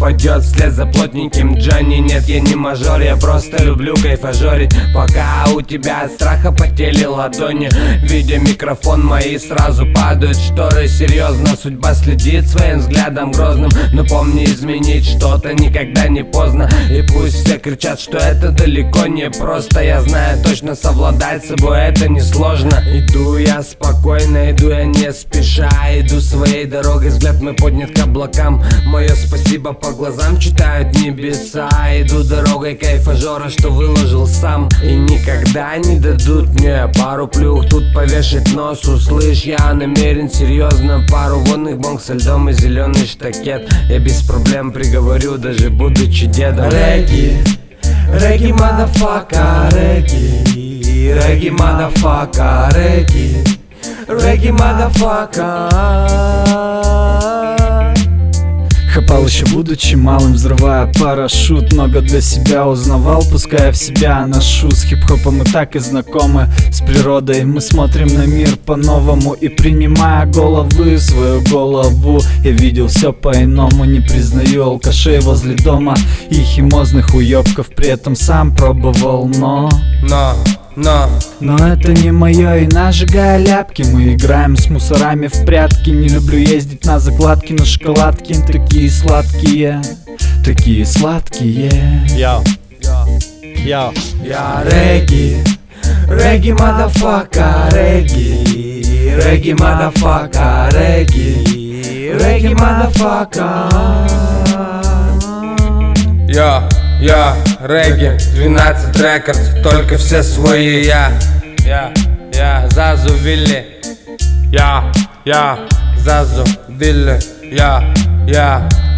упадет вслед за плотненьким Джонни. Нет, я не мажор, я просто люблю кайфажорить. Пока у тебя от страха потели ладони, видя микрофон, мои сразу падают шторы. Серьезно, судьба следит своим взглядом грозным, но помни, изменить что-то никогда не поздно. И пусть все кричат, что это далеко не просто, я знаю точно, совладать с собой это несложно. Иду я спокойно, иду я не спеша, иду своей дорогой, взгляд мой поднят к облакам. Мое спасибо по глазам читают небеса. Иду дорогой кайфажора, что выложил сам. И никогда не дадут мне пару плюх тут повешать нос. Услышь, я намерен серьезно, пару водных бонг со льдом и зеленый штакет. Я без проблем приговорю, даже будучи дедом. Регги, регги, мадафака, регги, регги, мадафака, регги, регги, мадафака. Хапал еще будучи малым, взрывая парашют. Много для себя узнавал, пуская в себя ношу. С хип-хопом мы так и знакомы, с природой мы смотрим на мир по-новому. И принимая головы, свою голову, я видел все по-иному. Не признаю алкашей возле дома и химозных уебков, при этом сам пробовал, но это не мое, и нажигая ляпки мы играем с мусорами в прятки. Не люблю ездить на закладки, но шоколадки такие сладкие, такие сладкие. Я регги, регги, мадафака, регги, регги, мадафака, регги, регги, мадафака. Я регги, 12 рекордс, только все свои. Я Зазу Вилли, я Зазу Вилли, я